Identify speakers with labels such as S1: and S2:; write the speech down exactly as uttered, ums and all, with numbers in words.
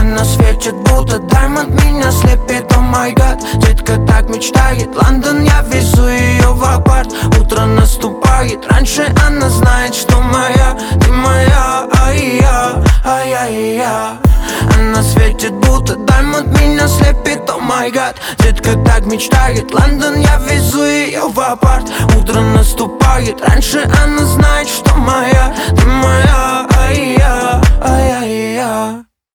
S1: Она светит, будто даймонд, меня слепит, о май гад. Детка так мечтает Лондон, я везу ее в апарт. Утро наступает, раньше она знает, что моя, ты моя, ай-я, ай-яй-я. Она светит, будто даймонд, меня слепит, о май гад. Детка так мечтает Лондон, я везу ее в апарт. Утро наступает, раньше она знает, что моя, ты моя, ай-я, ай-яй-я.